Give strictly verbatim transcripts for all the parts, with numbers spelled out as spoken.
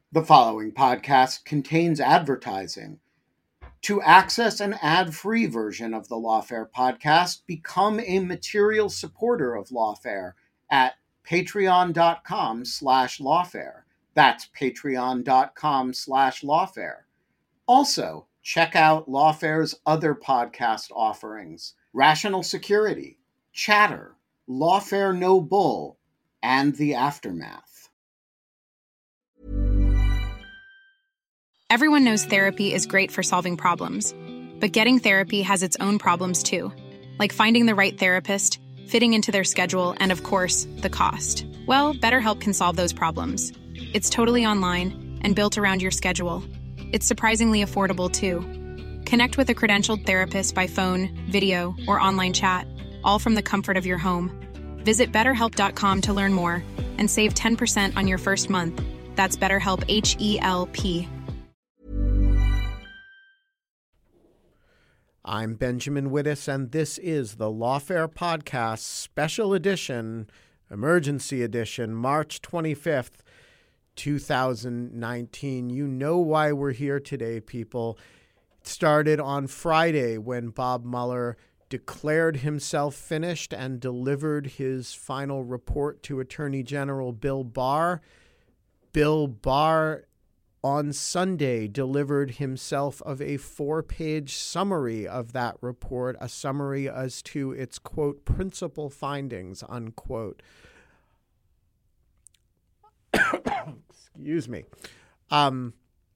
The following podcast contains advertising. To access an ad-free version of the Lawfare podcast, become a material supporter of Lawfare at patreon.com slash lawfare. That's patreon.com slash lawfare. Also, check out Lawfare's other podcast offerings: Rational Security, Chatter, Lawfare No Bull, and The Aftermath. Everyone knows therapy is great for solving problems, but getting therapy has its own problems too, like finding the right therapist, fitting into their schedule, and of course, the cost. Well, BetterHelp can solve those problems. It's totally online and built around your schedule. It's surprisingly affordable too. Connect with a credentialed therapist by phone, video, or online chat, all from the comfort of your home. Visit better help dot com to learn more and save ten percent on your first month. That's BetterHelp, H E L P. I'm Benjamin Wittes, and this is the Lawfare Podcast Special Edition, Emergency Edition, March twenty-fifth, two thousand nineteen. You know why we're here today, people. It started on Friday when Bob Mueller declared himself finished and delivered his final report to Attorney General Bill Barr. Bill Barr on Sunday delivered himself of a four-page summary of that report, a summary as to its, quote, principal findings, unquote. Excuse me. Um,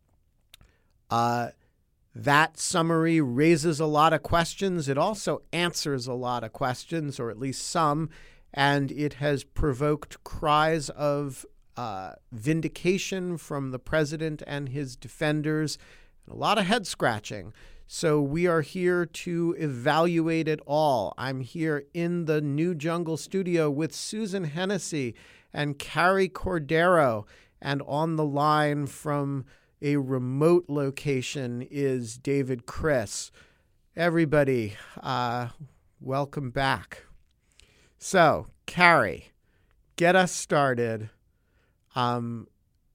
uh, that summary raises a lot of questions. It also answers a lot of questions, or at least some, and it has provoked cries of Uh, vindication from the president and his defenders, and a lot of head scratching. So we are here to evaluate it all. I'm here in the New Jungle studio with Susan Hennessy and Carrie Cordero, and on the line from a remote location is David Chris. Everybody, uh, welcome back. So, Carrie, get us started. Um,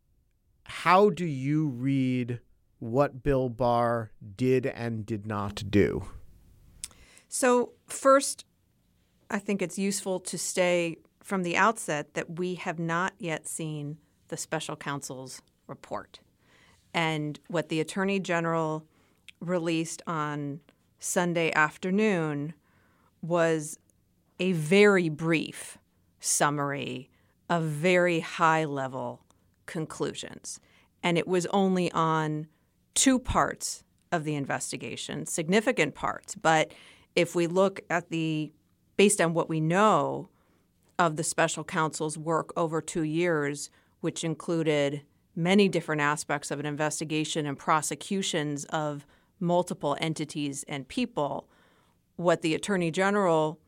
how do you read what Bill Barr did and did not do? So first, I think it's useful to say from the outset that we have not yet seen the special counsel's report. And what the Attorney General released on Sunday afternoon was a very brief summary of very high-level conclusions. And it was only on two parts of the investigation, significant parts. But if we look at the, based on what we know of the special counsel's work over two years, which included many different aspects of an investigation and prosecutions of multiple entities and people, what the Attorney General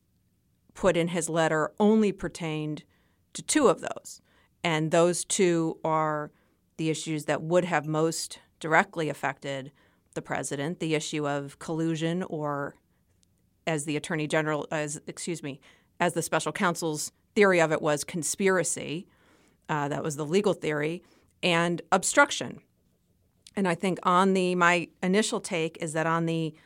put in his letter only pertained to two of those. And those two are the issues that would have most directly affected the president, the issue of collusion, or as the Attorney General, as excuse me, as the special counsel's theory of it was, conspiracy. Uh, that was the legal theory, and obstruction. And I think on the, my initial take is that on the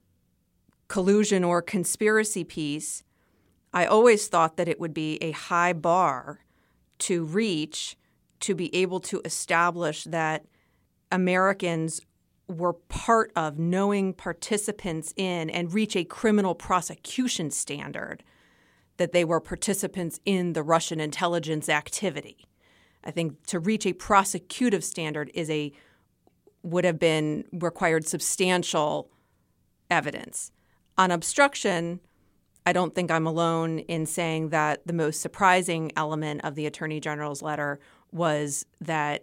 collusion or conspiracy piece, I always thought that it would be a high bar to reach to be able to establish that Americans were part of, knowing participants in, and reach a criminal prosecution standard that they were participants in the Russian intelligence activity. I think to reach a prosecutive standard is a would have been required substantial evidence. On obstruction, I don't think I'm alone in saying that the most surprising element of the Attorney General's letter was that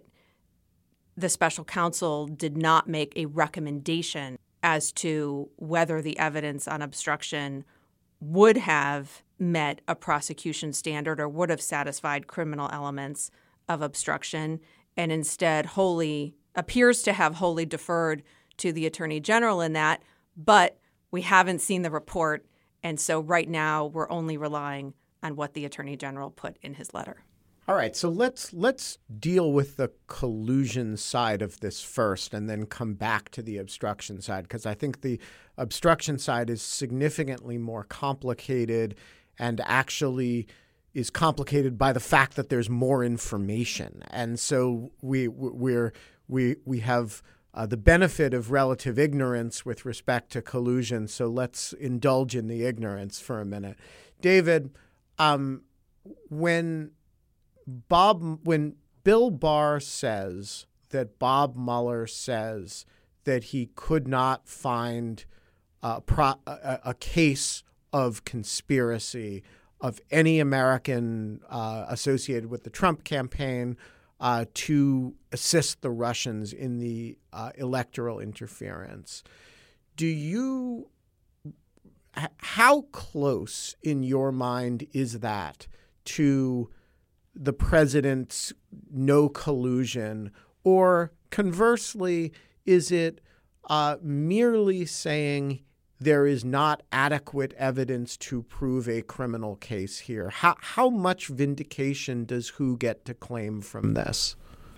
the special counsel did not make a recommendation as to whether the evidence on obstruction would have met a prosecution standard or would have satisfied criminal elements of obstruction, and instead wholly appears to have wholly deferred to the Attorney General in that. But we haven't seen the report. And so right now we're only relying on what the Attorney General put in his letter. All right, so let's let's deal with the collusion side of this first and then come back to the obstruction side, because I think the obstruction side is significantly more complicated and actually is complicated by the fact that there's more information. And so we we're we we have uh, the benefit of relative ignorance with respect to collusion. So let's indulge in the ignorance for a minute. David, um, when Bob, when Bill Barr says that Bob Mueller says that he could not find a, pro, a, a case of conspiracy of any American uh, associated with the Trump campaign uh, to assist the Russians in the uh, electoral interference, do you, h- how close in your mind is that to the president's no collusion? Or conversely, is it uh, merely saying there is not adequate evidence to prove a criminal case here? How, how much vindication does who get to claim from this?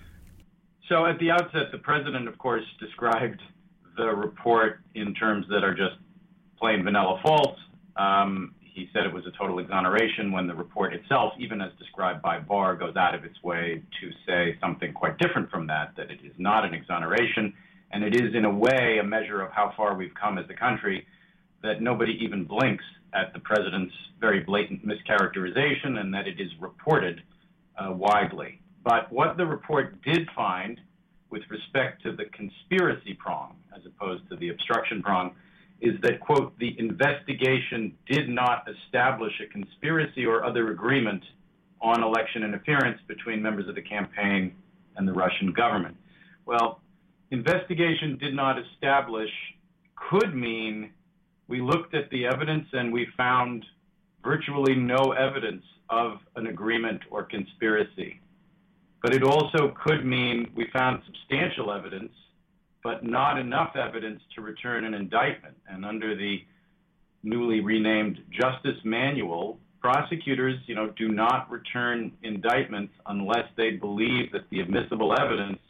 So at the outset, the president, of course, described the report in terms that are just plain vanilla false. Um, He said it was a total exoneration when the report itself, even as described by Barr, goes out of its way to say something quite different from that, that it is not an exoneration. And it is, in a way, a measure of how far we've come as a country, that nobody even blinks at the president's very blatant mischaracterization and that it is reported uh, widely. But what the report did find with respect to the conspiracy prong, as opposed to the obstruction prong, is that, quote, the investigation did not establish a conspiracy or other agreement on election interference between members of the campaign and the Russian government. Well, investigation did not establish could mean we looked at the evidence and we found virtually no evidence of an agreement or conspiracy. But it also could mean we found substantial evidence but not enough evidence to return an indictment. And under the newly renamed Justice Manual, prosecutors, you know, do not return indictments unless they believe that the admissible evidence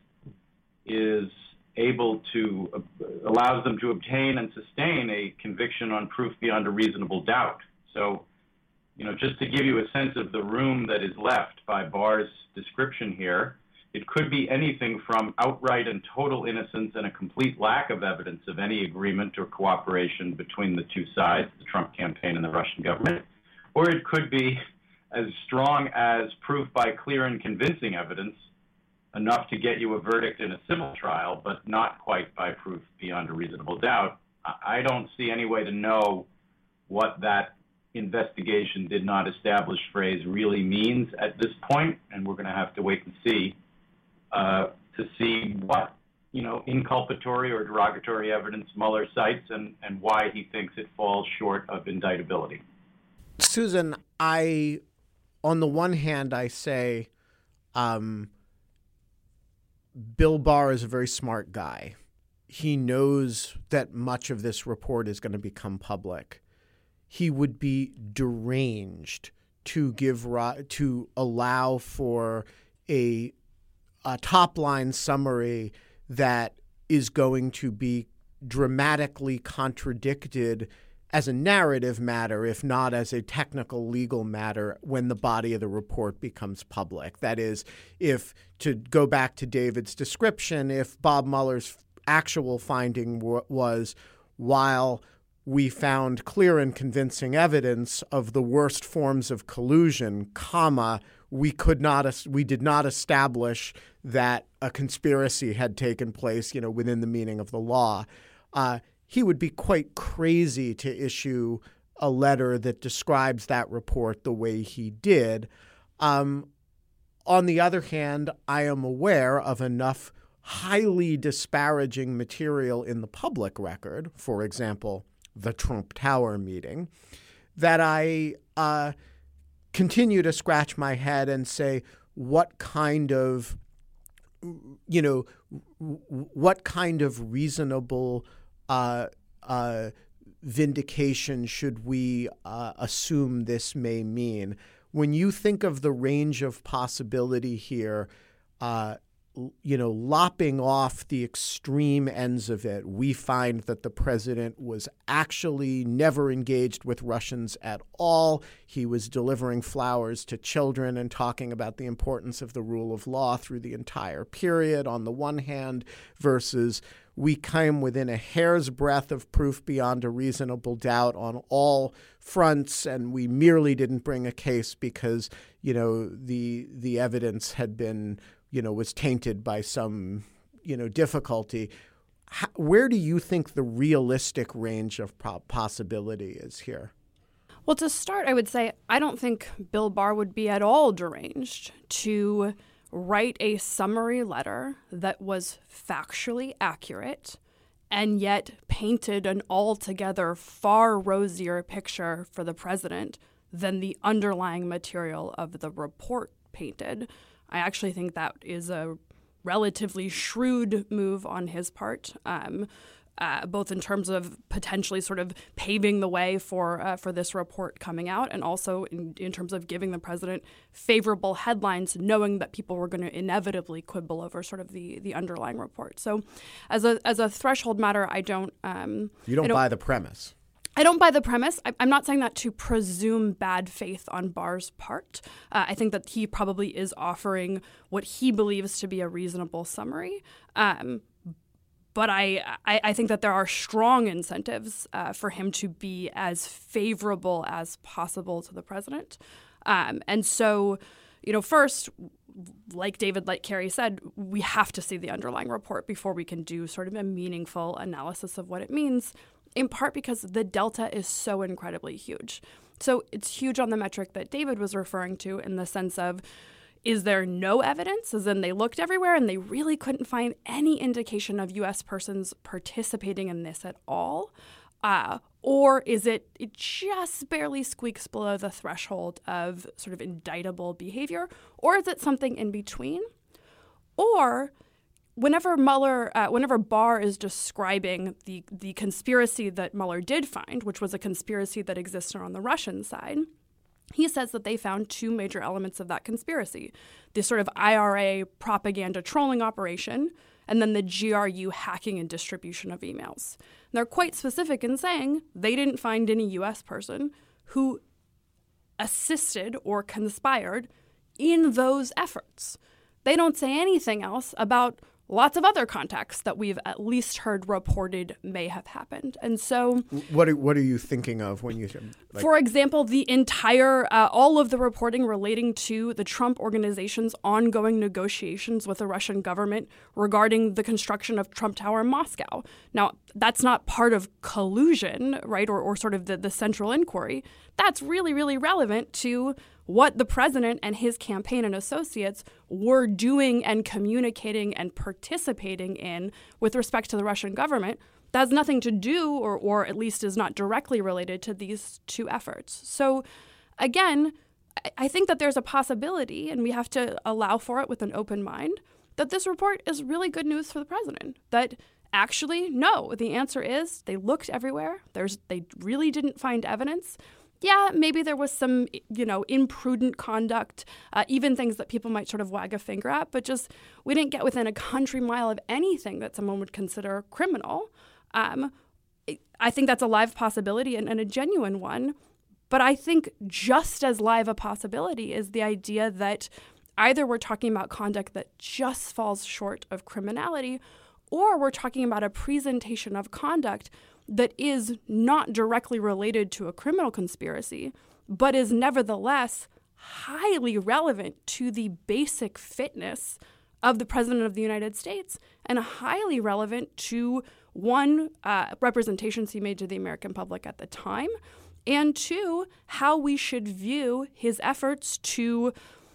is able to, uh, allows them to obtain and sustain a conviction on proof beyond a reasonable doubt. So, you know, just to give you a sense of the room that is left by Barr's description here, it could be anything from outright and total innocence and a complete lack of evidence of any agreement or cooperation between the two sides, the Trump campaign and the Russian government, or it could be as strong as proof by clear and convincing evidence, enough to get you a verdict in a civil trial, but not quite by proof beyond a reasonable doubt. I don't see any way to know what that investigation did not establish phrase really means at this point, and we're going to have to wait and see uh, to see what, you know, inculpatory or derogatory evidence Mueller cites and, and why he thinks it falls short of indictability. Susan, I, on the one hand, I say um, Bill Barr is a very smart guy. He knows that much of this report is going to become public. He would be deranged to give to allow for a, a top-line summary that is going to be dramatically contradicted as a narrative matter, if not as a technical legal matter, when the body of the report becomes public. That is, if, to go back to David's description, if Bob Mueller's actual finding w- was, while we found clear and convincing evidence of the worst forms of collusion, comma, we could not, we did not establish that a conspiracy had taken place, you know, within the meaning of the law. Uh, he would be quite crazy to issue a letter that describes that report the way he did. Um, on the other hand, I am aware of enough highly disparaging material in the public record, for example, the Trump Tower meeting, that I uh, continue to scratch my head and say, what kind of, you know, what kind of reasonable uh, uh, vindication should we uh, assume this may mean? when you think of the range of possibility here, uh, you know, lopping off the extreme ends of it, we find that the president was actually never engaged with Russians at all. He was delivering flowers to children and talking about the importance of the rule of law through the entire period, on the one hand, versus we came within a hair's breadth of proof beyond a reasonable doubt on all fronts, and we merely didn't bring a case because, you know, the the evidence had been, you know, was tainted by some, you know, difficulty. How, where do you think the realistic range of pro- possibility is here? Well, to start, I would say I don't think Bill Barr would be at all deranged to write a summary letter that was factually accurate and yet painted an altogether far rosier picture for the president than the underlying material of the report painted. I actually think that is a relatively shrewd move on his part, um, uh, both in terms of potentially sort of paving the way for uh, for this report coming out, and also in, in terms of giving the president favorable headlines, knowing that people were going to inevitably quibble over sort of the, the underlying report. So, as a as a threshold matter, I don't. Um, you don't, I don't buy the premise. I don't buy the premise. I'm not saying that to presume bad faith on Barr's part. Uh, I think that he probably is offering what he believes to be a reasonable summary. Um, but I, I, I think that there are strong incentives uh, for him to be as favorable as possible to the president. Um, and so, you know, first, like David, like Carrie said, we have to see the underlying report before we can do sort of a meaningful analysis of what it means, in part because the delta is so incredibly huge. So it's huge on the metric that David was referring to, in the sense of, is there no evidence? As in, they looked everywhere and they really couldn't find any indication of U S persons participating in this at all? Uh, or is it, it just barely squeaks below the threshold of sort of indictable behavior? Or is it something in between? Or whenever Mueller, uh, whenever Barr is describing the, the conspiracy that Mueller did find, which was a conspiracy that existed on the Russian side, he says that they found two major elements of that conspiracy: the sort of I R A propaganda trolling operation, and then the G R U hacking and distribution of emails. And they're quite specific in saying they didn't find any U S person who assisted or conspired in those efforts. They don't say anything else about lots of other contacts that we've at least heard reported may have happened. And so what are, what are you thinking of when you like, for example, the entire, uh, all of the reporting relating to the Trump organization's ongoing negotiations with the Russian government regarding the construction of Trump Tower in Moscow. Now, that's not part of collusion, right, or, or sort of the, the central inquiry. That's really, really relevant to what the president and his campaign and associates were doing and communicating and participating in with respect to the Russian government. That has nothing to do, or, or at least is not directly related to these two efforts. So again, I think that there's a possibility, and we have to allow for it with an open mind, that this report is really good news for the president. That actually, no, the answer is they looked everywhere. There's they really didn't find evidence. Yeah, maybe there was some, you know, imprudent conduct, uh, even things that people might sort of wag a finger at, but just we didn't get within a country mile of anything that someone would consider criminal. Um, I think that's a live possibility and, and a genuine one. But I think just as live a possibility is the idea that either we're talking about conduct that just falls short of criminality, or we're talking about a presentation of conduct that is not directly related to a criminal conspiracy, but is nevertheless highly relevant to the basic fitness of the President of the United States, and highly relevant to, one, uh, representations he made to the American public at the time, and two, how we should view his efforts to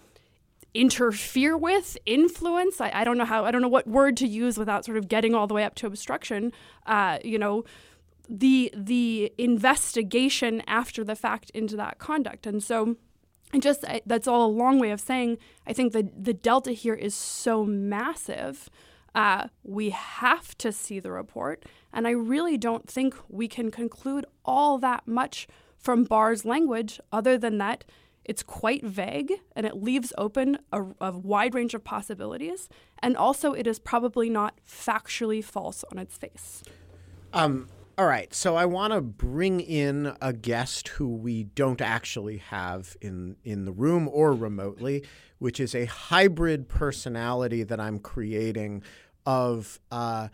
interfere with, influence, I, I don't know how, I don't know what word to use without sort of getting all the way up to obstruction, uh, you know, the the investigation after the fact into that conduct. And so I just I, that's all a long way of saying I think the, the delta here is so massive. Uh, we have to see the report. And I really don't think we can conclude all that much from Barr's language other than that It's quite vague, and it leaves open a, a wide range of possibilities. And also, it is probably not factually false on its face. Um, all right. So I want to bring in a guest who we don't actually have in, in the room or remotely, which is a hybrid personality that I'm creating of uh,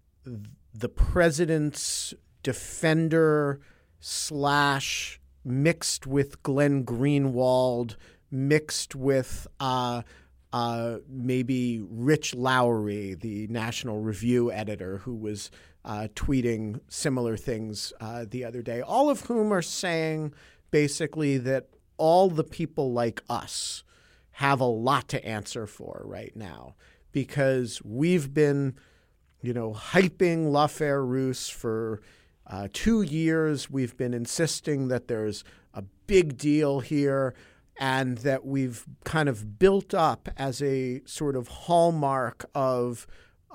the president's defender slash mixed with Glenn Greenwald, mixed with uh, uh, maybe Rich Lowry, the National Review editor, who was uh, tweeting similar things uh, the other day, all of whom are saying basically that all the people like us have a lot to answer for right now, because we've been, you know, hyping L'Affaire Russe for uh, two years. We've been insisting that there's a big deal here and that we've kind of built up as a sort of hallmark of,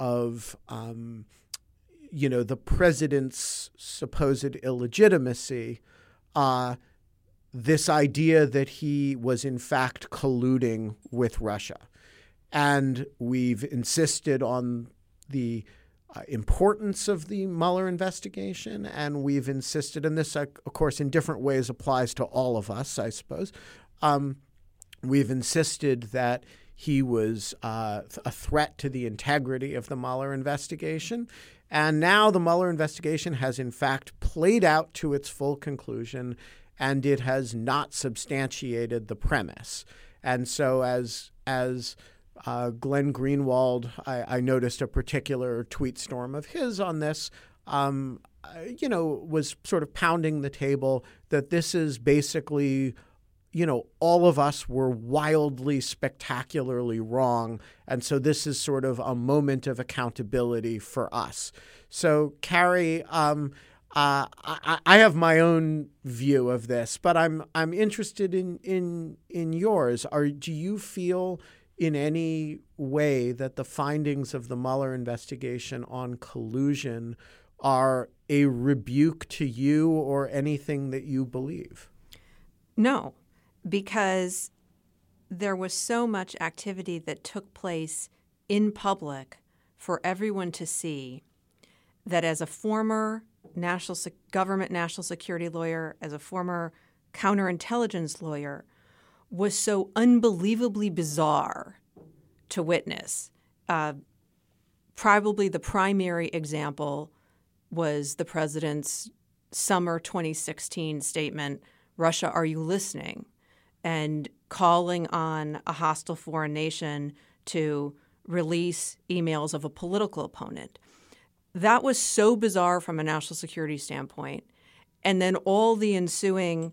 of um, you know, the president's supposed illegitimacy, uh, this idea that he was in fact colluding with Russia. And we've insisted on the uh, importance of the Mueller investigation, and we've insisted, and this, uh, of course, in different ways applies to all of us, I suppose. Um, we've insisted that he was uh, a threat to the integrity of the Mueller investigation. And now the Mueller investigation has, in fact, played out to its full conclusion, and it has not substantiated the premise. And so as as uh, Glenn Greenwald, I, I noticed a particular tweet storm of his on this, um, you know, was sort of pounding the table that this is basically, you know, all of us were wildly, spectacularly wrong. And so this is sort of a moment of accountability for us. So, Carrie, um, Uh, I, I have my own view of this, but I'm I'm interested in in in yours. Are do you feel in any way that the findings of the Mueller investigation on collusion are a rebuke to you or anything that you believe? No, because there was so much activity that took place in public for everyone to see that as a former national se- government national security lawyer, as a former counterintelligence lawyer, was so unbelievably bizarre to witness. Uh, probably the primary example was the president's summer twenty sixteen statement, "Russia, are you listening?" and calling on a hostile foreign nation to release emails of a political opponent. That was so bizarre from a national security standpoint. And then all the ensuing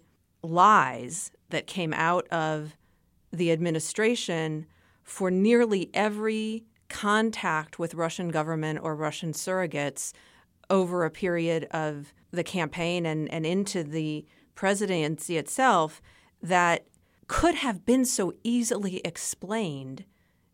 lies that came out of the administration for nearly every contact with Russian government or Russian surrogates over a period of the campaign and, and into the presidency itself that could have been so easily explained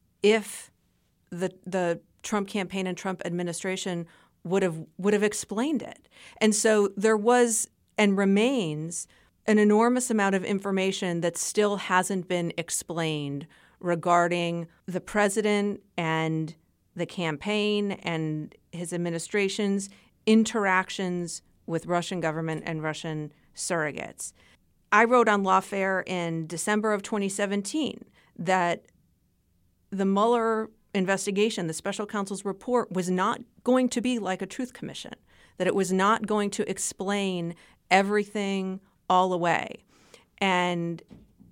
if the the Trump campaign and Trump administration would have would have explained it. And so there was and remains an enormous amount of information that still hasn't been explained regarding the president and the campaign and his administration's interactions with Russian government and Russian surrogates. I wrote on Lawfare in December of twenty seventeen that the Mueller investigation, the special counsel's report, was not going to be like a truth commission, that it was not going to explain everything all away. And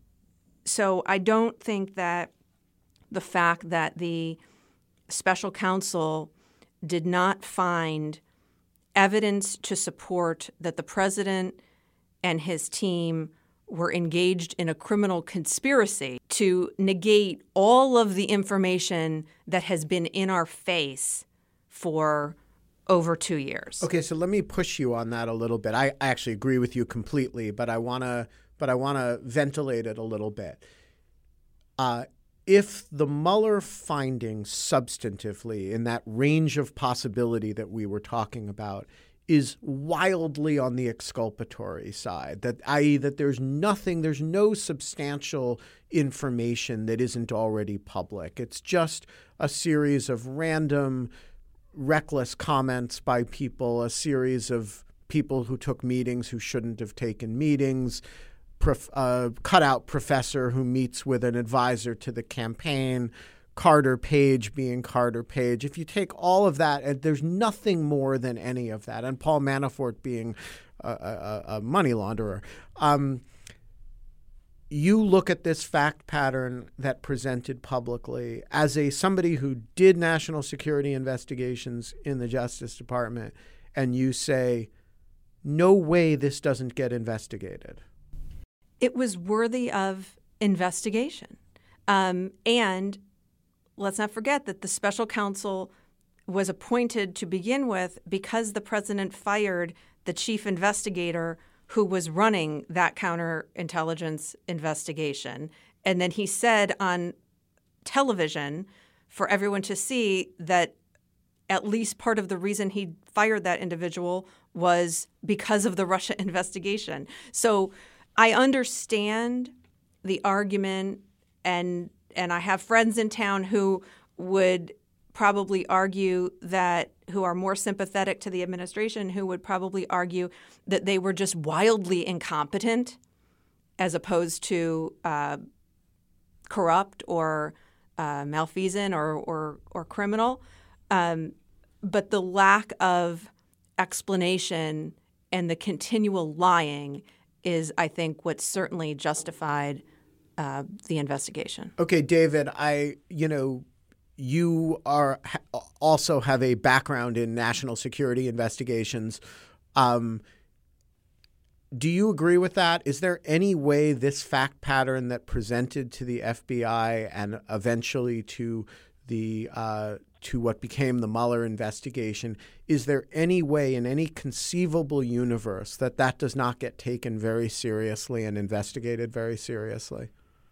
so I don't think that the fact that the special counsel did not find evidence to support that the president and his team were engaged in a criminal conspiracy to negate all of the information that has been in our face for over two years. Okay, so let me push you on that a little bit. I, I actually agree with you completely, but I want to but I want to ventilate it a little bit. Uh, if the Mueller findings substantively in that range of possibility that we were talking about is wildly on the exculpatory side, that that is that there's nothing, there's no substantial information that isn't already public. It's just a series of random, reckless comments by people, a series of people who took meetings who shouldn't have taken meetings, prof, uh, cutout professor who meets with an advisor to the campaign, Carter Page being Carter Page. If you take all of that, and there's nothing more than any of that, and Paul Manafort being a, a, a money launderer, um, you look at this fact pattern that presented publicly as a somebody who did national security investigations in the Justice Department, and you say, no way this doesn't get investigated. It was worthy of investigation. Um, and let's not forget that the special counsel was appointed to begin with because the president fired the chief investigator who was running that counterintelligence investigation. And then he said on television for everyone to see that at least part of the reason he fired that individual was because of the Russia investigation. So I understand the argument, and and I have friends in town who would probably argue that, who are more sympathetic to the administration, who would probably argue that they were just wildly incompetent as opposed to uh, corrupt or uh, malfeasant or, or, or criminal. Um, but the lack of explanation and the continual lying is, I think, what certainly justified uh, the investigation. Okay, David, I, you know, you are ha- also have a background in national security investigations. Um, do you agree with that? Is there any way this fact pattern that presented to the F B I and eventually to the uh, to what became the Mueller investigation, is there any way in any conceivable universe that that does not get taken very seriously and investigated very seriously?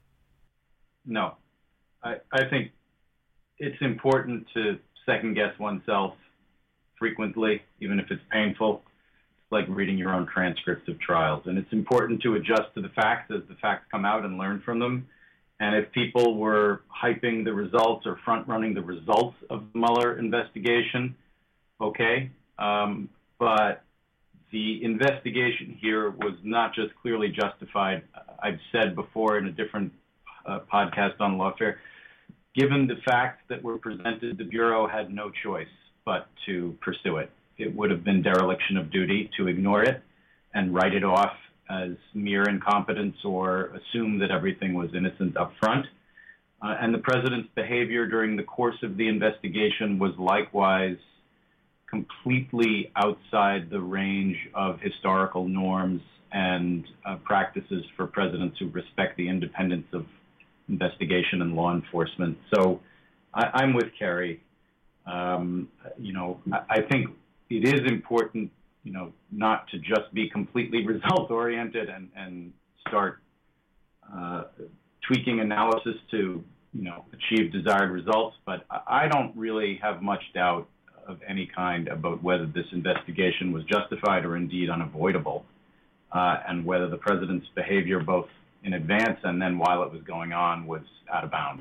No. I, I think it's important to second-guess oneself frequently, even if it's painful. It's like reading your own transcripts of trials. And it's important to adjust to the facts as the facts come out and learn from them. And if people were hyping the results or front-running the results of the Mueller investigation, okay. Um, but the investigation here was not just clearly justified. I've said before in a different uh, podcast on lawfare, given the facts that were presented, the Bureau had no choice but to pursue it. It would have been dereliction of duty to ignore it and write it off as mere incompetence or assume that everything was innocent up front. Uh, and the president's behavior during the course of the investigation was likewise completely outside the range of historical norms and uh, practices for presidents who respect the independence of investigation and law enforcement. So I, I'm with Kerry. Um, you know, I, I think it is important, you know, not to just be completely result-oriented and, and start uh, tweaking analysis to, you know, achieve desired results. But I don't really have much doubt of any kind about whether this investigation was justified or indeed unavoidable, uh, and whether the president's behavior, both in advance and then while it was going on, was out of bounds.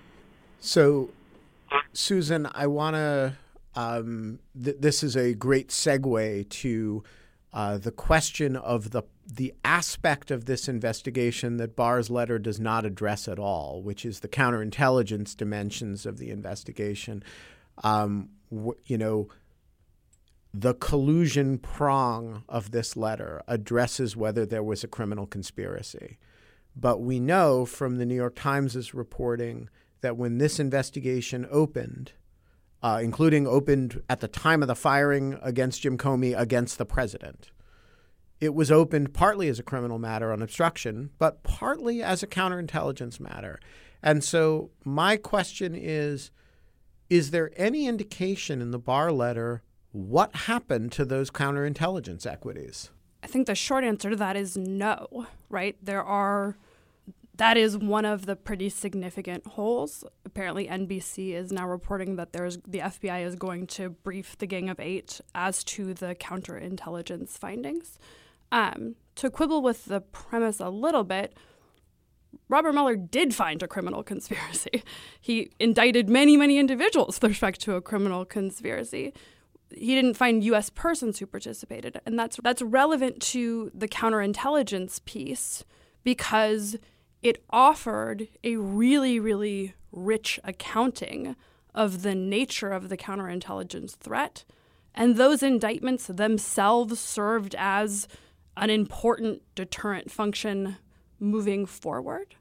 So, Susan, I want to Um, th- this is a great segue to uh, the question of the the aspect of this investigation that Barr's letter does not address at all, which is the counterintelligence dimensions of the investigation. Um, w- you know, the collusion prong of this letter addresses whether there was a criminal conspiracy. But we know from the New York Times' reporting that when this investigation opened, Uh, including opened at the time of the firing against Jim Comey against the president, it was opened partly as a criminal matter on obstruction, but partly as a counterintelligence matter. And so my question is, is there any indication in the Barr letter what happened to those counterintelligence equities? I think the short answer to that is no, right? There are that is one of the pretty significant holes. Apparently, N B C is now reporting that there's the F B I is going to brief the Gang of Eight as to the counterintelligence findings. Um, to quibble with the premise a little bit, Robert Mueller did find a criminal conspiracy. He indicted many, many individuals with respect to a criminal conspiracy. He didn't find U S persons who participated. And that's that's relevant to the counterintelligence piece because it offered a really, really rich accounting of the nature of the counterintelligence threat. And those indictments themselves served as an important deterrent function moving forward.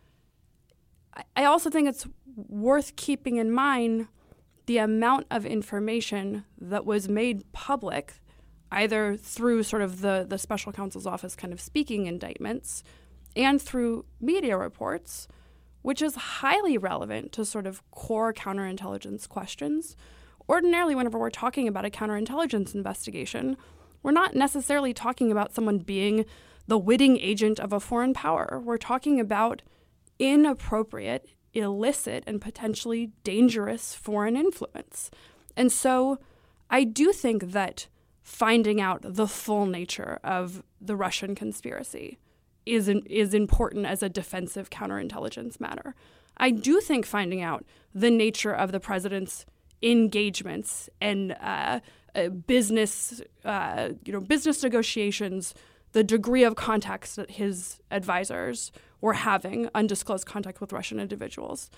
I also think it's worth keeping in mind the amount of information that was made public, either through sort of the, the special counsel's office kind of speaking indictments and through media reports, which is highly relevant to sort of core counterintelligence questions. Ordinarily, whenever we're talking about a counterintelligence investigation, we're not necessarily talking about someone being the witting agent of a foreign power. We're talking about inappropriate, illicit, and potentially dangerous foreign influence. And so I do think that finding out the full nature of the Russian conspiracy is, an, is important as a defensive counterintelligence matter. I do think finding out the nature of the president's engagements and uh, uh, business, uh, you know, business negotiations, the degree of contacts that his advisors were having, undisclosed contact with Russian individuals.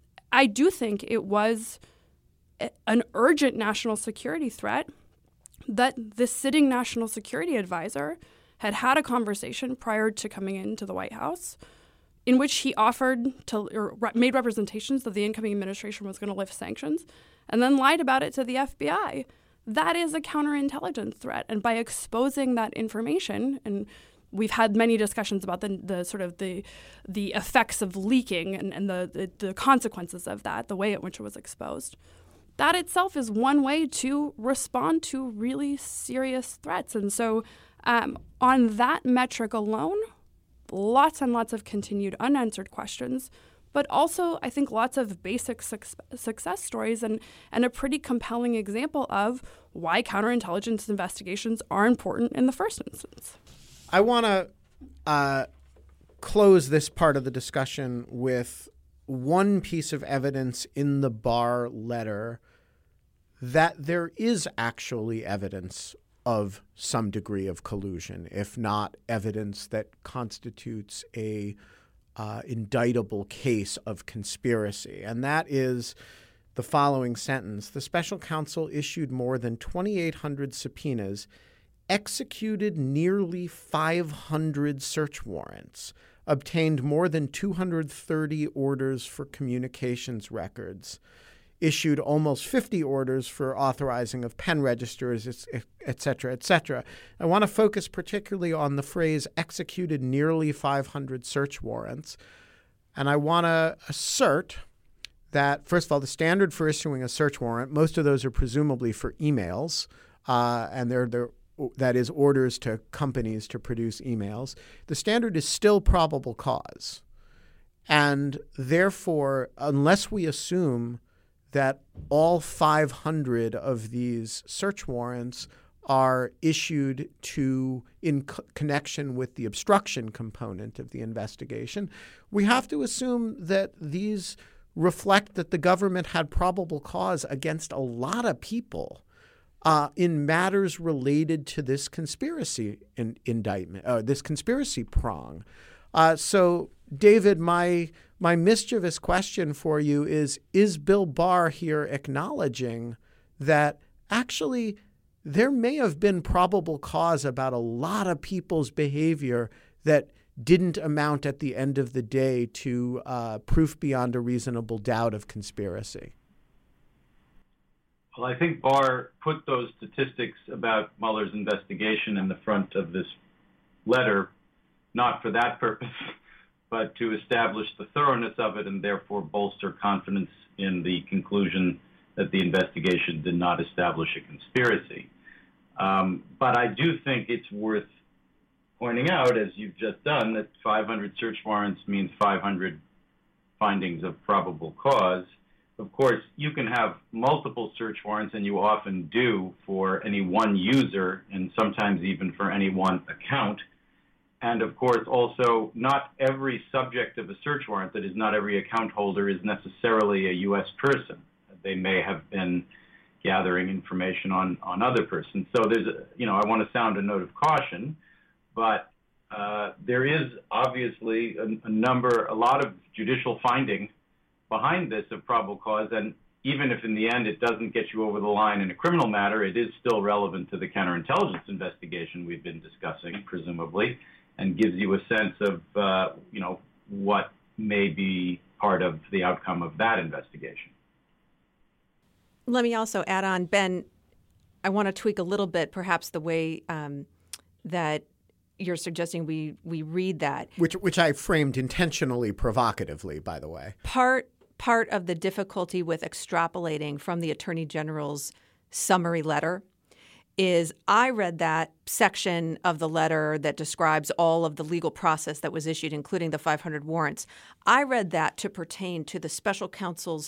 I do think it was a, an urgent national security threat that the sitting national security advisor had had a conversation prior to coming into the White House in which he offered to or made representations that the incoming administration was going to lift sanctions and then lied about it to the F B I. That is a counterintelligence threat. And by exposing that information, and we've had many discussions about the, the sort of the the effects of leaking and, and the, the, the consequences of that, the way in which it was exposed. That itself is one way to respond to really serious threats. And so um, on that metric alone, lots and lots of continued unanswered questions, but also I think lots of basic su- success stories and, and a pretty compelling example of why counterintelligence investigations are important in the first instance. I want to uh, close this part of the discussion with one piece of evidence in the Barr letter that there is actually evidence of some degree of collusion, if not evidence that constitutes a uh, indictable case of conspiracy. And that is the following sentence. The special counsel issued more than twenty-eight hundred subpoenas, executed nearly five hundred search warrants, obtained more than two hundred thirty orders for communications records, issued almost fifty orders for authorizing of pen registers, et cetera, et cetera. I want to focus particularly on the phrase executed nearly five hundred search warrants. And I want to assert that, first of all, the standard for issuing a search warrant, most of those are presumably for emails, uh, and they're, they're that is orders to companies to produce emails. The standard is still probable cause. And therefore, unless we assume that all five hundred of these search warrants are issued to in co- connection with the obstruction component of the investigation, we have to assume that these reflect that the government had probable cause against a lot of people uh, in matters related to this conspiracy in, indictment, uh, this conspiracy prong. Uh, so, David, my my mischievous question for you is, is Bill Barr here acknowledging that actually there may have been probable cause about a lot of people's behavior that didn't amount at the end of the day to uh, proof beyond a reasonable doubt of conspiracy? Well, I think Barr put those statistics about Mueller's investigation in the front of this letter, not for that purpose, but to establish the thoroughness of it and therefore bolster confidence in the conclusion that the investigation did not establish a conspiracy. Um, but I do think it's worth pointing out, as you've just done, that five hundred search warrants means five hundred findings of probable cause. Of course, you can have multiple search warrants, and you often do for any one user, and sometimes even for any one account. And of course, also, not every subject of a search warrant, that is, not every account holder, is necessarily a U S person. They may have been gathering information on, on other persons. So there's, a, you know, I want to sound a note of caution, but uh, there is obviously a, a number, a lot of judicial finding behind this of probable cause, and even if in the end it doesn't get you over the line in a criminal matter, it is still relevant to the counterintelligence investigation we've been discussing, presumably, and gives you a sense of, uh, you know, what may be part of the outcome of that investigation. Let me also add on, Ben, I want to tweak a little bit, perhaps the way um, that you're suggesting we, we read that. Which which I framed intentionally provocatively, by the way. Part part of the difficulty with extrapolating from the Attorney General's summary letter is I read that section of the letter that describes all of the legal process that was issued, including the five hundred warrants. I read that to pertain to the special counsel's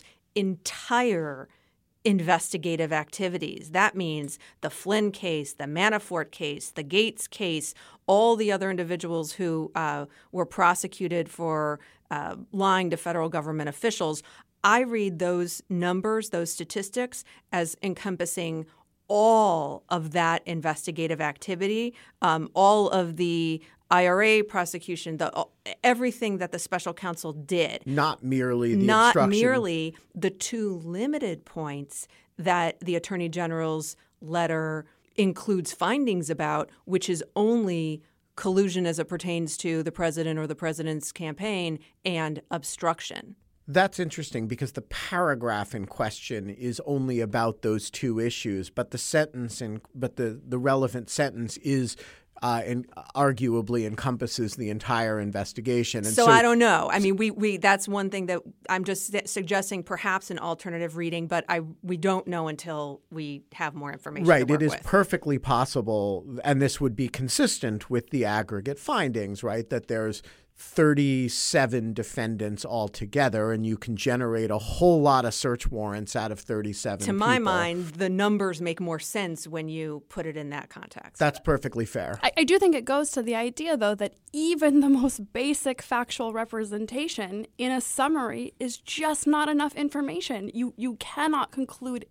entire investigative activities. That means the Flynn case, the Manafort case, the Gates case, all the other individuals who uh, were prosecuted for uh, lying to federal government officials. I read those numbers, those statistics, as encompassing all of that investigative activity, um, all of the I R A prosecution, the everything that the special counsel did. Not merely the Not obstruction. merely the two limited points that the Attorney General's letter includes findings about, which is only collusion as it pertains to the president or the president's campaign and obstruction. That's interesting because the paragraph in question is only about those two issues, but the sentence in, but the, the relevant sentence is uh, and arguably encompasses the entire investigation. And so, so I don't know. I mean, we, we that's one thing that I'm just suggesting, perhaps an alternative reading, but I we don't know until we have more information. Right. To work it is with. perfectly possible, and this would be consistent with the aggregate findings, right, that there's thirty-seven defendants altogether, and you can generate a whole lot of search warrants out of thirty-seven To my people. mind, the numbers make more sense when you put it in that context. That's perfectly fair. I, I do think it goes to the idea, though, that even the most basic factual representation in a summary is just not enough information. You you cannot conclude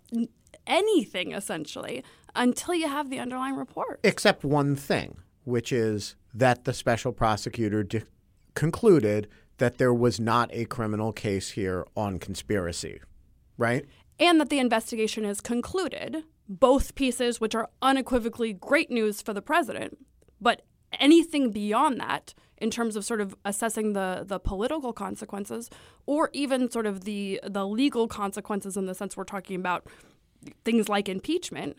anything, essentially, until you have the underlying report. Except one thing, which is that the special prosecutor de- concluded that there was not a criminal case here on conspiracy, right? And that the investigation is concluded, both pieces which are unequivocally great news for the president. But anything beyond that, in terms of sort of assessing the, the political consequences, or even sort of the, the legal consequences in the sense we're talking about things like impeachment,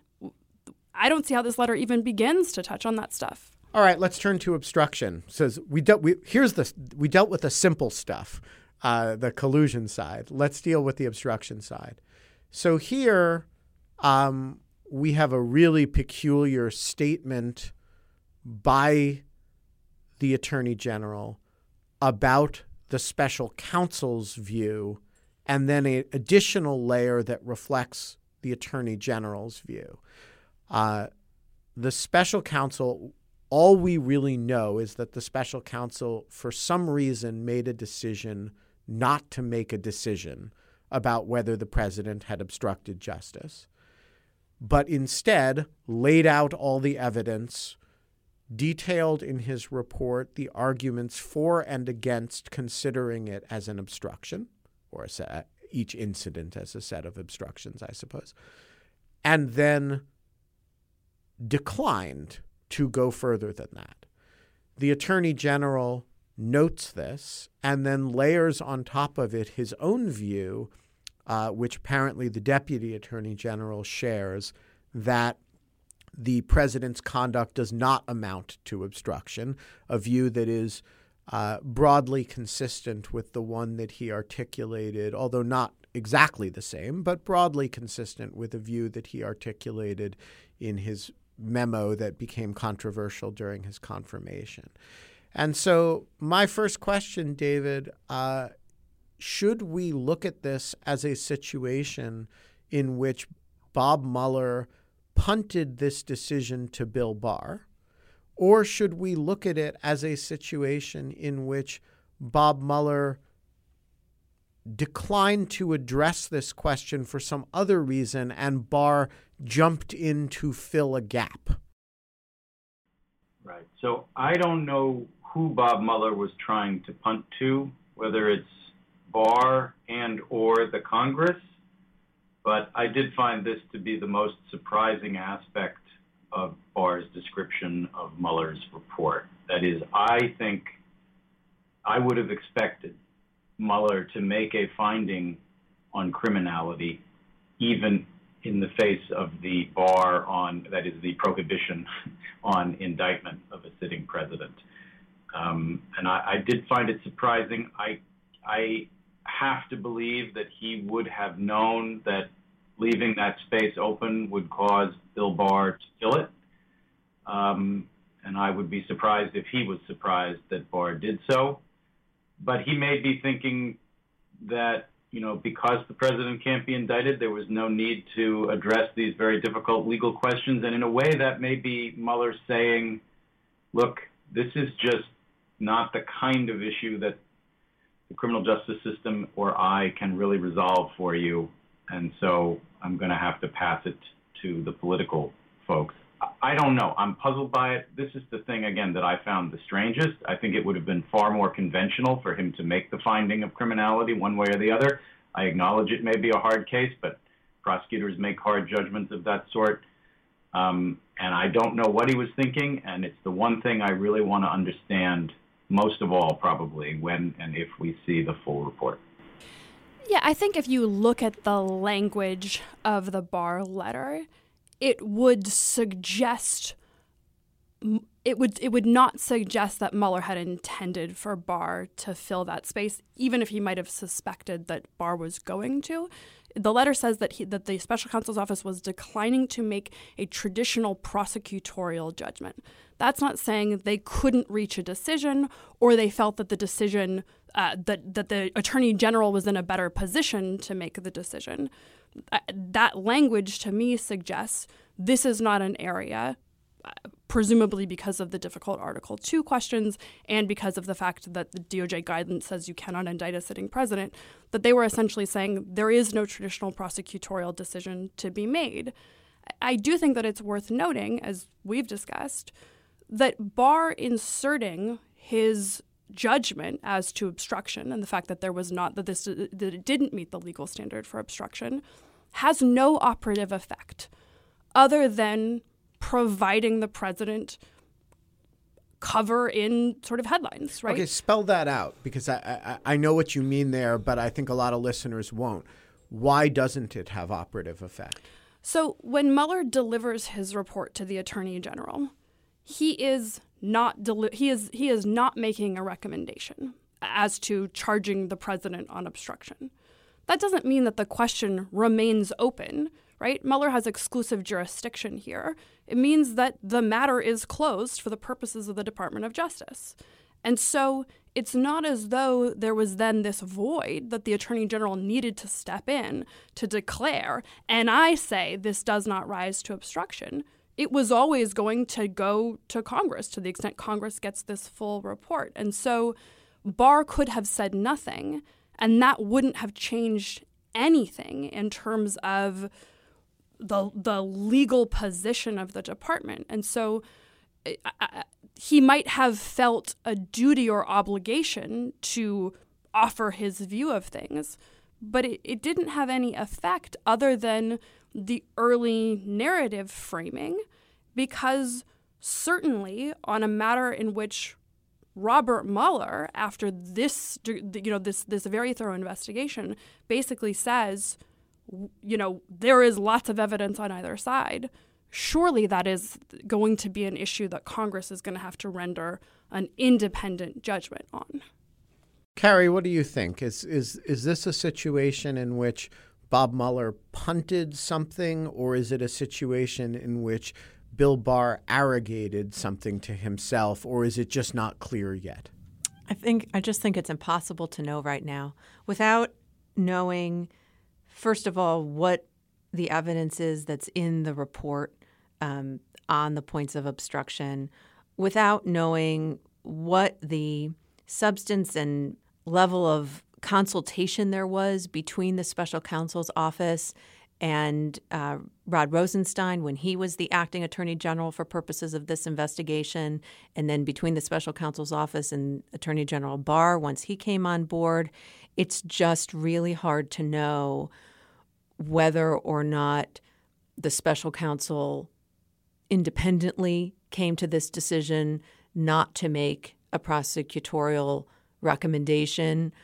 I don't see how this letter even begins to touch on that stuff. All right, let's turn to obstruction. It says we dealt. We, here's the we dealt with the simple stuff, uh, the collusion side. Let's deal with the obstruction side. So here, um, we have a really peculiar statement by the Attorney General about the special counsel's view, and then an additional layer that reflects the Attorney General's view. Uh, the special counsel. All we really know is that the special counsel, for some reason, made a decision not to make a decision about whether the president had obstructed justice, but instead laid out all the evidence, detailed in his report the arguments for and against considering it as an obstruction, or a set, each incident as a set of obstructions, I suppose, and then declined to go further than that. The Attorney General notes this and then layers on top of it his own view, uh, which apparently the Deputy Attorney General shares, that the president's conduct does not amount to obstruction, a view that is uh, broadly consistent with the one that he articulated, although not exactly the same, but broadly consistent with a view that he articulated in his memo that became controversial during his confirmation. And so my first question, David, uh, should we look at this as a situation in which Bob Mueller punted this decision to Bill Barr, or should we look at it as a situation in which Bob Mueller declined to address this question for some other reason and Barr jumped in to fill a gap? Right. So I don't know who Bob Mueller was trying to punt to, whether it's Barr and or the Congress, but I did find this to be the most surprising aspect of Barr's description of Mueller's report. That is, I think I would have expected Mueller to make a finding on criminality, even in the face of the bar on, that is, the prohibition on indictment of a sitting president. Um, and I, I did find it surprising. I, I have to believe that he would have known that leaving that space open would cause Bill Barr to kill it. Um, and I would be surprised if he was surprised that Barr did so. But he may be thinking that, you know, because the president can't be indicted, there was no need to address these very difficult legal questions. And in a way, that may be Mueller saying, look, this is just not the kind of issue that the criminal justice system or I can really resolve for you. And so I'm going to have to pass it to the political folks. I don't know. I'm puzzled by it. This is the thing, again, that I found the strangest. I think it would have been far more conventional for him to make the finding of criminality one way or the other. I acknowledge it may be a hard case, but prosecutors make hard judgments of that sort. Um, and I don't know what he was thinking, and it's the one thing I really want to understand most of all, probably, when and if we see the full report. Yeah, I think if you look at the language of the Barr letter, it would suggest it would it would not suggest that Mueller had intended for Barr to fill that space, even if he might have suspected that Barr was going to. The letter says that he, that the special counsel's office was declining to make a traditional prosecutorial judgment. That's not saying they couldn't reach a decision or they felt that the decision uh, that that the attorney general was in a better position to make the decision. Uh, that language to me suggests this is not an area, uh, presumably because of the difficult Article two questions and because of the fact that the D O J guidance says you cannot indict a sitting president, that they were essentially saying there is no traditional prosecutorial decision to be made. I do think that it's worth noting, as we've discussed, that Barr inserting his judgment as to obstruction and the fact that there was not that this that it didn't meet the legal standard for obstruction has no operative effect other than providing the president cover in sort of headlines, right? Okay, spell that out, because I, I I know what you mean there, but I think a lot of listeners won't. Why doesn't it have operative effect? So when Mueller delivers his report to the Attorney General, he is not deli- he is he is not making a recommendation as to charging the president on obstruction. That doesn't mean that the question remains open, right? Mueller has exclusive jurisdiction here. It means that the matter is closed for the purposes of the Department of Justice. And so it's not as though there was then this void that the Attorney General needed to step in to declare, and I say this does not rise to obstruction. It was always going to go to Congress to the extent Congress gets this full report. And so Barr could have said nothing, and that wouldn't have changed anything in terms of the the legal position of the department. And so I, he might have felt a duty or obligation to offer his view of things, but it, it didn't have any effect other than the early narrative framing, because certainly on a matter in which Robert Mueller, after this, you know, this this very thorough investigation, basically says, you know, there is lots of evidence on either side. Surely that is going to be an issue that Congress is going to have to render an independent judgment on. Carrie, what do you think? Is is is this a situation in which Bob Mueller punted something, or is it a situation in which Bill Barr arrogated something to himself, or is it just not clear yet? I think I just think it's impossible to know right now without knowing, first of all, what the evidence is that's in the report um, on the points of obstruction, without knowing what the substance and level of consultation there was between the special counsel's office and uh, Rod Rosenstein when he was the acting attorney general for purposes of this investigation, and then between the special counsel's office and Attorney General Barr once he came on board. It's just really hard to know whether or not the special counsel independently came to this decision not to make a prosecutorial recommendation,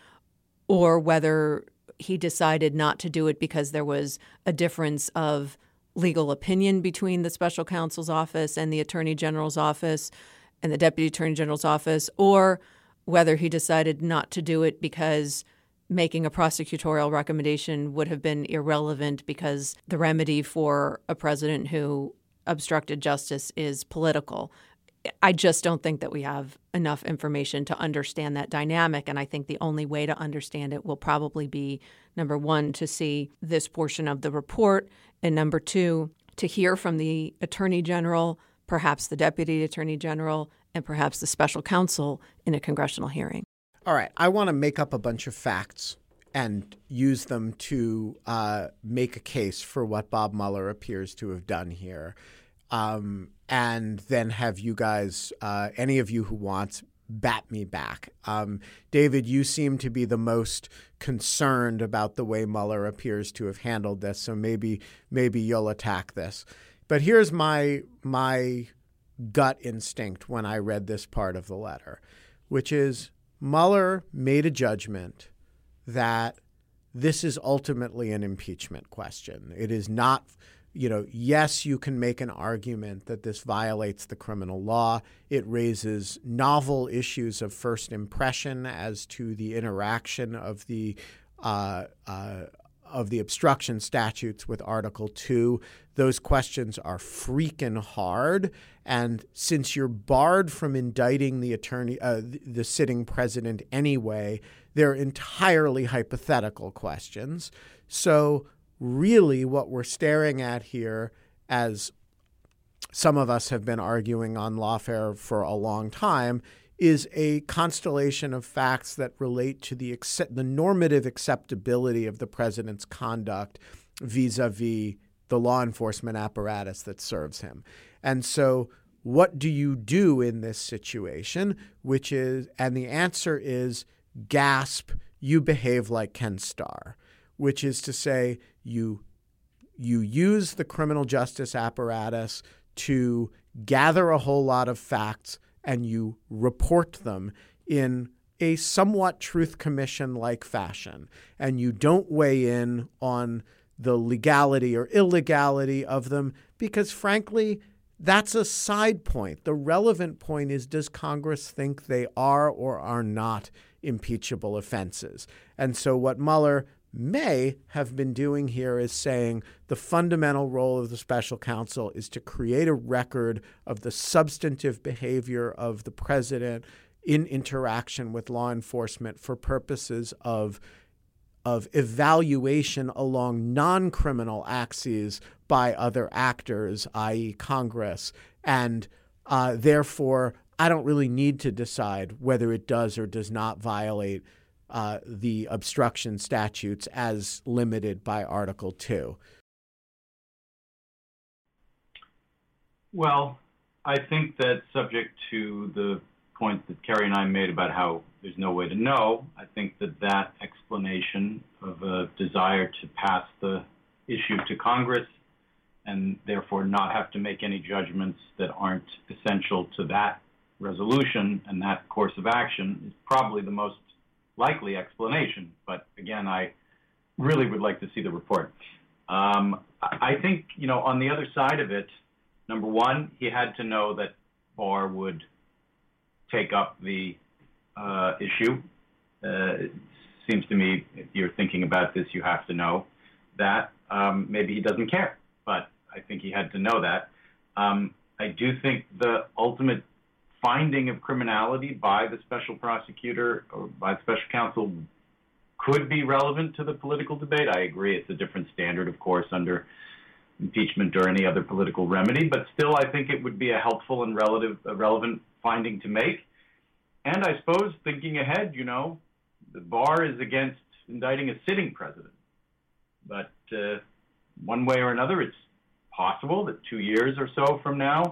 or whether he decided not to do it because there was a difference of legal opinion between the special counsel's office and the attorney general's office and the deputy attorney general's office, or whether he decided not to do it because making a prosecutorial recommendation would have been irrelevant because the remedy for a president who obstructed justice is political. I just don't think that we have enough information to understand that dynamic. And I think the only way to understand it will probably be, number one, to see this portion of the report, and number two, to hear from the attorney general, perhaps the deputy attorney general, and perhaps the special counsel in a congressional hearing. All right. I want to make up a bunch of facts and use them to uh, make a case for what Bob Mueller appears to have done here. Um, and then have you guys, uh, any of you who wants, bat me back. Um, David, you seem to be the most concerned about the way Mueller appears to have handled this, so maybe maybe you'll attack this. But here's my my gut instinct when I read this part of the letter, which is Mueller made a judgment that this is ultimately an impeachment question. It is not, you know, yes, you can make an argument that this violates the criminal law. It raises novel issues of first impression as to the interaction of the uh, uh, of the obstruction statutes with Article two. Those questions are freaking hard. And since you're barred from indicting the attorney, uh, the sitting president anyway, they're entirely hypothetical questions. So really what we're staring at here, as some of us have been arguing on Lawfare for a long time, is a constellation of facts that relate to the accept- the normative acceptability of the president's conduct vis-a-vis the law enforcement apparatus that serves him. And so what do you do in this situation? Which is, and the answer is, gasp, you behave like Ken Starr, which is to say you you use the criminal justice apparatus to gather a whole lot of facts and you report them in a somewhat Truth Commission-like fashion. And you don't weigh in on the legality or illegality of them because, frankly, that's a side point. The relevant point is, does Congress think they are or are not impeachable offenses? And so what Mueller may have been doing here is saying the fundamental role of the special counsel is to create a record of the substantive behavior of the president in interaction with law enforcement for purposes of of evaluation along non-criminal axes by other actors, that is. Congress. And uh, therefore, I don't really need to decide whether it does or does not violate Uh, the obstruction statutes as limited by Article two? Well, I think that subject to the point that Kerry and I made about how there's no way to know, I think that that explanation of a desire to pass the issue to Congress and therefore not have to make any judgments that aren't essential to that resolution and that course of action is probably the most likely explanation. But again, I really would like to see the report. Um, I think, you know, on the other side of it, number one, he had to know that Barr would take up the uh, issue. Uh, it seems to me, if you're thinking about this, you have to know that. Um, maybe he doesn't care, but I think he had to know that. Um, I do think the ultimate finding of criminality by the special prosecutor or by the special counsel could be relevant to the political debate. I agree it's a different standard, of course, under impeachment or any other political remedy, but still I think it would be a helpful and relative, a relevant finding to make. And I suppose thinking ahead, you know, the bar is against indicting a sitting president. But uh, one way or another, it's possible that two years or so from now,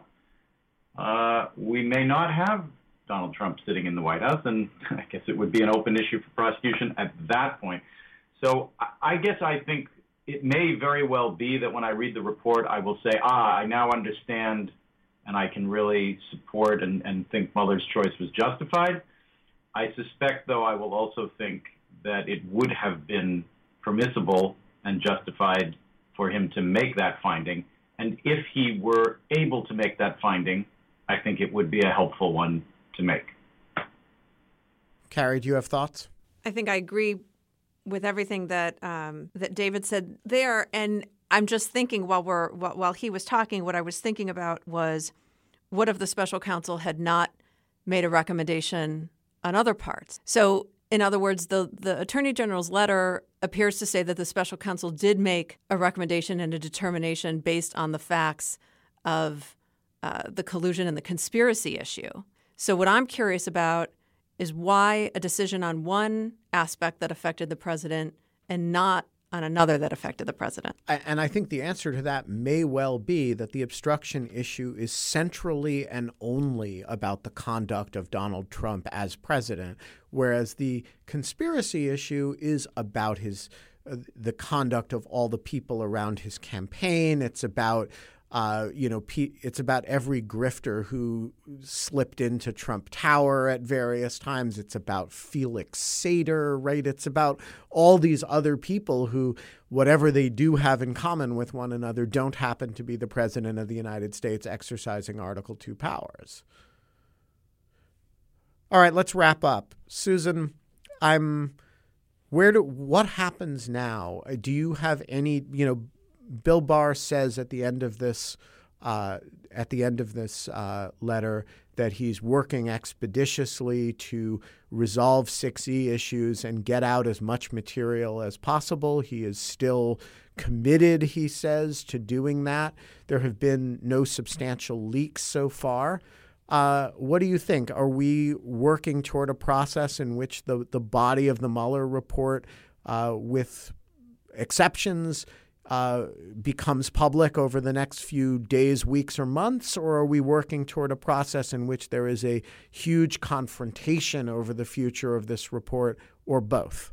uh, we may not have Donald Trump sitting in the White House, and I guess it would be an open issue for prosecution at that point. So I guess I think it may very well be that when I read the report, I will say, ah, I now understand, and I can really support and, and think Mueller's choice was justified. I suspect, though, I will also think that it would have been permissible and justified for him to make that finding. And if he were able to make that finding, I think it would be a helpful one to make. Carrie, do you have thoughts? I think I agree with everything that um, that David said there, and I'm just thinking while we're while he was talking, what I was thinking about was, what if the special counsel had not made a recommendation on other parts? So, in other words, the the Attorney General's letter appears to say that the special counsel did make a recommendation and a determination based on the facts of uh, the collusion and the conspiracy issue. So, what I'm curious about is why a decision on one aspect that affected the president and not on another that affected the president. And I think the answer to that may well be that the obstruction issue is centrally and only about the conduct of Donald Trump as president, whereas the conspiracy issue is about his uh, the conduct of all the people around his campaign. It's about Uh, you know, it's about every grifter who slipped into Trump Tower at various times. It's about Felix Sater, right? It's about all these other people who, whatever they do have in common with one another, don't happen to be the president of the United States exercising Article two powers. All right, let's wrap up. Susan, I'm where do what happens now? Do you have any, you know, Bill Barr says at the end of this uh, at the end of this uh, letter that he's working expeditiously to resolve six E issues and get out as much material as possible. He is still committed, he says, to doing that. There have been no substantial leaks so far. Uh, what do you think? Are we working toward a process in which the, the body of the Mueller report, uh, with exceptions, Uh, becomes public over the next few days, weeks, or months? Or are we working toward a process in which there is a huge confrontation over the future of this report, or both?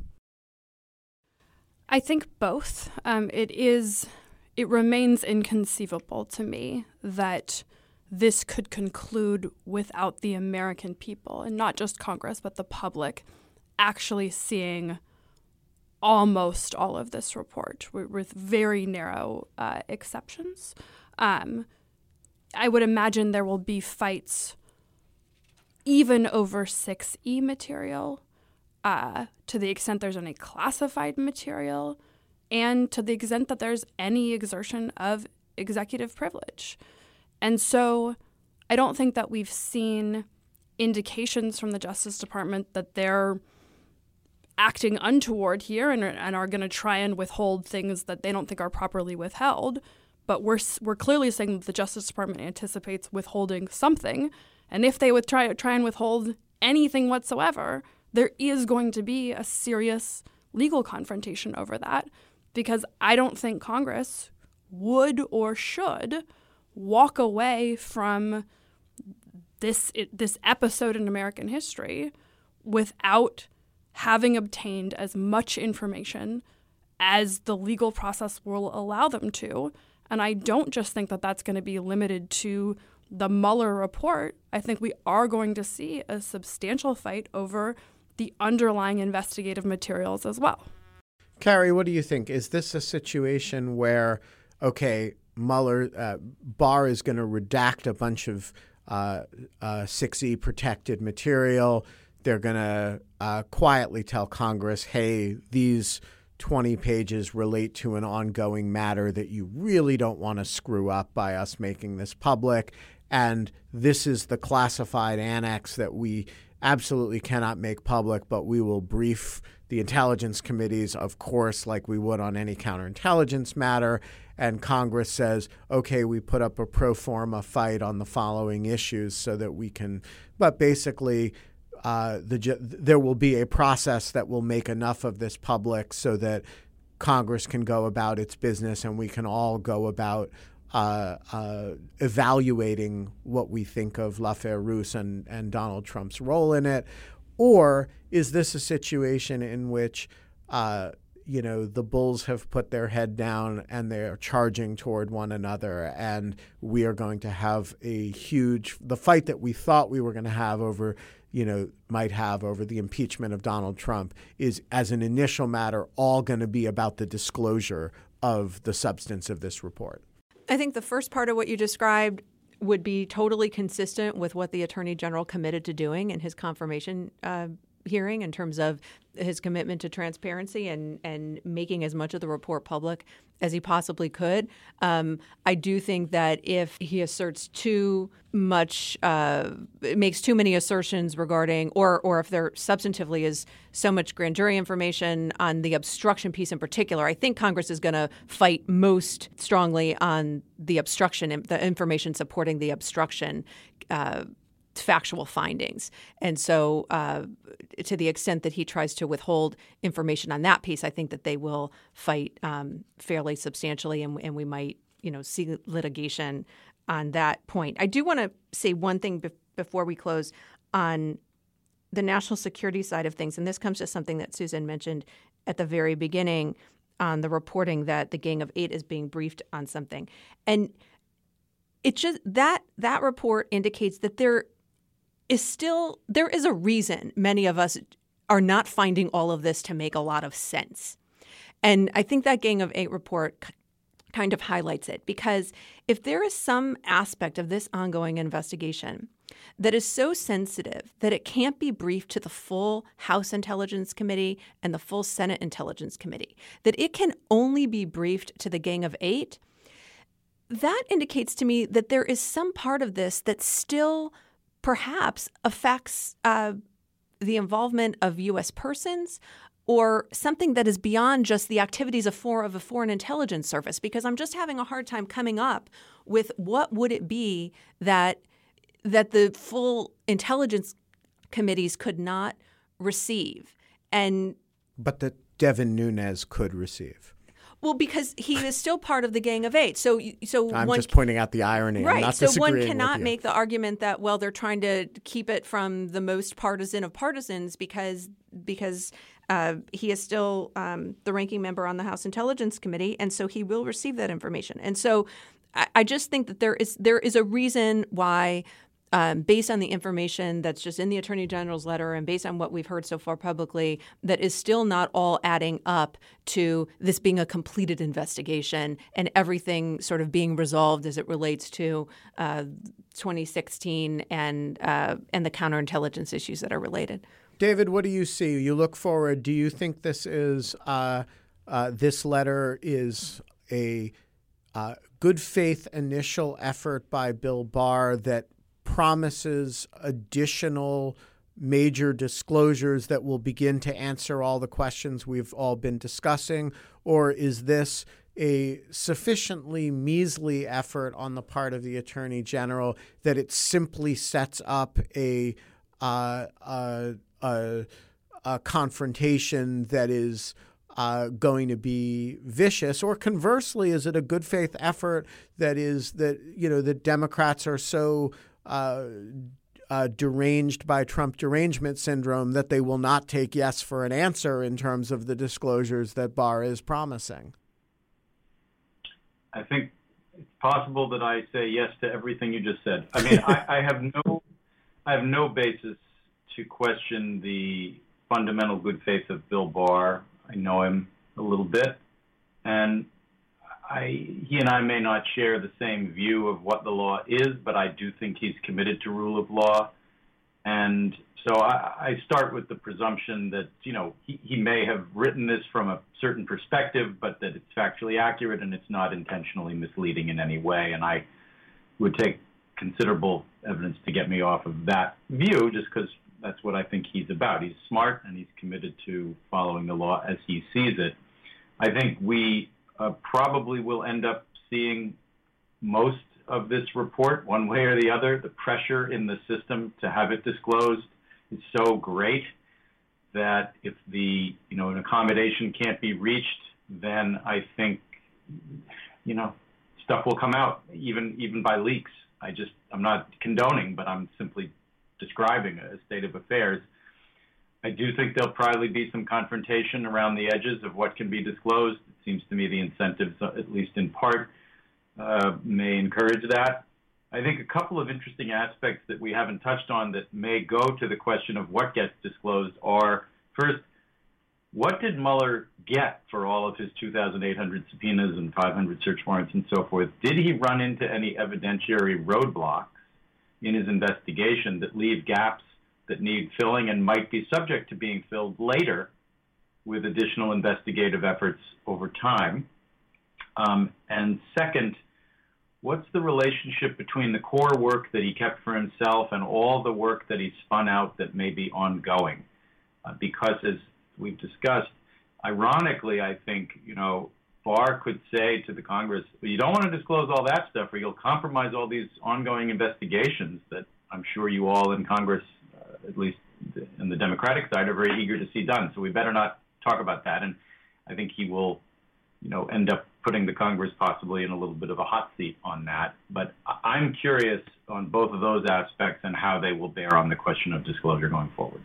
I think both. Um, it is, it remains inconceivable to me that this could conclude without the American people, and not just Congress, but the public, actually seeing almost all of this report, with very narrow uh, exceptions. Um, I would imagine there will be fights even over six E material, uh, to the extent there's any classified material, and to the extent that there's any exertion of executive privilege. And so I don't think that we've seen indications from the Justice Department that they're acting untoward here and, and are going to try and withhold things that they don't think are properly withheld. But we're we're clearly saying that the Justice Department anticipates withholding something. And if they would try, try and withhold anything whatsoever, there is going to be a serious legal confrontation over that, because I don't think Congress would or should walk away from this this episode in American history without having obtained as much information as the legal process will allow them to. And I don't just think that that's going to be limited to the Mueller report. I think we are going to see a substantial fight over the underlying investigative materials as well. Carrie, what do you think? Is this a situation where, okay, Mueller, uh, Barr is going to redact a bunch of uh, uh, six E protected material? They're going to uh, quietly tell Congress, hey, these twenty pages relate to an ongoing matter that you really don't want to screw up by us making this public. and this is the classified annex that we absolutely cannot make public, but we will brief the intelligence committees, of course, like we would on any counterintelligence matter. And Congress says, okay, we put up a pro forma fight on the following issues so that we can, but basically uh, the, there will be a process that will make enough of this public so that Congress can go about its business and we can all go about Uh, uh, evaluating what we think of l'affaire Russe and, and Donald Trump's role in it? Or is this a situation in which, uh, you know, the bulls have put their head down and they're charging toward one another, and we are going to have a huge, the fight that we thought we were going to have over, you know, might have over the impeachment of Donald Trump is, as an initial matter, all going to be about the disclosure of the substance of this report? I think the first part of what you described would be totally consistent with what the Attorney General committed to doing in his confirmation uh, hearing in terms of his commitment to transparency and, and making as much of the report public as he possibly could. Um, I do think that if he asserts too much, uh, makes too many assertions regarding, or or if there substantively is so much grand jury information on the obstruction piece in particular, I think Congress is going to fight most strongly on the obstruction, the information supporting the obstruction uh factual findings. And so uh, to the extent that he tries to withhold information on that piece, I think that they will fight um, fairly substantially, and, and we might, you know, see litigation on that point. I do want to say one thing be- before we close on the national security side of things, and this comes to something that Susan mentioned at the very beginning on the reporting that the Gang of Eight is being briefed on something. And it just that that report indicates that there is still there is a reason many of us are not finding all of this to make a lot of sense. And I think that Gang of Eight report k- kind of highlights it, because if there is some aspect of this ongoing investigation that is so sensitive that it can't be briefed to the full House Intelligence Committee and the full Senate Intelligence Committee, that it can only be briefed to the Gang of Eight, that indicates to me that there is some part of this that still perhaps affects uh, the involvement of U S persons, or something that is beyond just the activities of, for, of a foreign intelligence service. Because I'm just having a hard time coming up with what would it be that that the full intelligence committees could not receive, and but that Devin Nunes could receive. Well, because he is still part of the Gang of Eight. So, so I'm one, just pointing out the irony. Right. I'm not so disagreeing one cannot with you. make the argument that, well, they're trying to keep it from the most partisan of partisans because because uh, he is still um, the ranking member on the House Intelligence Committee, and so he will receive that information. And so I, I just think that there is there is a reason why, Um, based on the information that's just in the Attorney General's letter and based on what we've heard so far publicly, that is still not all adding up to this being a completed investigation and everything sort of being resolved as it relates to uh, twenty sixteen and uh, and the counterintelligence issues that are related. David, what do you see? You look forward. Do you think this is uh, uh, this letter is a uh, good faith initial effort by Bill Barr that promises additional major disclosures that will begin to answer all the questions we've all been discussing? Or is this a sufficiently measly effort on the part of the Attorney General that it simply sets up a uh, a, a, a confrontation that is Uh, going to be vicious? Or conversely, is it a good faith effort that is that, you know, the Democrats are so uh, uh, deranged by Trump derangement syndrome that they will not take yes for an answer in terms of the disclosures that Barr is promising? I think it's possible that I say yes to everything you just said. I mean, I, I have no, I have no basis to question the fundamental good faith of Bill Barr. I know him a little bit, and I, he and I may not share the same view of what the law is, but I do think he's committed to rule of law. And so I, I start with the presumption that, you know, he, he may have written this from a certain perspective, but that it's factually accurate and it's not intentionally misleading in any way. And I would take considerable evidence to get me off of that view, just because that's what I think he's about. He's smart and he's committed to following the law as he sees it. I think we uh, probably will end up seeing most of this report one way or the other. The pressure in the system to have it disclosed is so great that if the, you know, an accommodation can't be reached, then I think, you know, stuff will come out, even even by leaks. I just, I'm not condoning, but I'm simply describing a state of affairs. I do think there'll probably be some confrontation around the edges of what can be disclosed. It seems to me the incentives, at least in part, uh, may encourage that. I think a couple of interesting aspects that we haven't touched on that may go to the question of what gets disclosed are, first, what did Mueller get for all of his two thousand eight hundred subpoenas and five hundred search warrants and so forth? Did he run into any evidentiary roadblocks in his investigation that leave gaps that need filling and might be subject to being filled later with additional investigative efforts over time? Um, and second, what's the relationship between the core work that he kept for himself and all the work that he spun out that may be ongoing? Uh, because as we've discussed, ironically, I think, you know, Barr could say to the Congress, well, you don't want to disclose all that stuff or you'll compromise all these ongoing investigations that I'm sure you all in Congress, uh, at least in the Democratic side, are very eager to see done. So we better not talk about that. And I think he will, you know, end up putting the Congress possibly in a little bit of a hot seat on that. But I'm curious on both of those aspects and how they will bear on the question of disclosure going forward.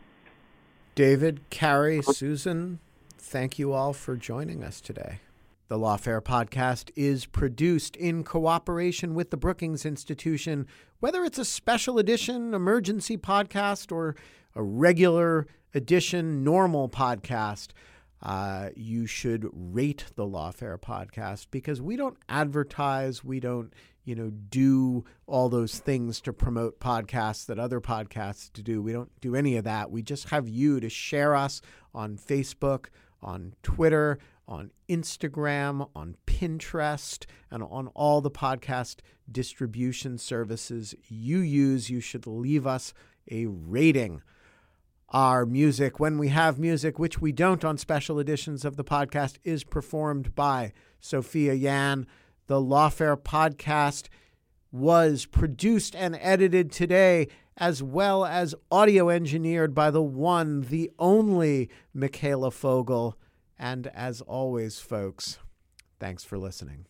David, Carrie, Susan, thank you all for joining us today. The Lawfare podcast is produced in cooperation with the Brookings Institution. Whether it's a special edition emergency podcast or a regular edition normal podcast, uh, you should rate the Lawfare podcast because we don't advertise, we don't, you know, do all those things to promote podcasts that other podcasts do. We don't do any of that. We just have you to share us on Facebook, on Twitter, on Instagram, on Pinterest, and on all the podcast distribution services you use. You should leave us a rating. Our music, when we have music, which we don't on special editions of the podcast, is performed by Sophia Yan. The Lawfare podcast was produced and edited today, as well as audio engineered by the one, the only Michaela Fogel. And as always, folks, thanks for listening.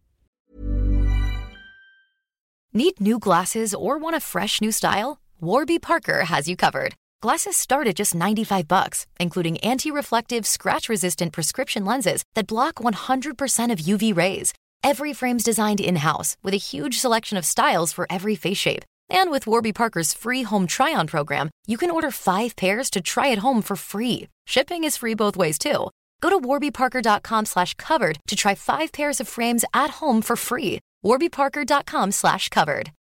Need new glasses or want a fresh new style? Warby Parker has you covered. Glasses start at just ninety-five bucks, including anti-reflective, scratch-resistant prescription lenses that block one hundred percent of U V rays. Every frame's designed in-house with a huge selection of styles for every face shape. And with Warby Parker's free home try-on program, you can order five pairs to try at home for free. Shipping is free both ways, too. Go to warbyparker.com slash covered to try five pairs of frames at home for free. warbyparker.com slash covered.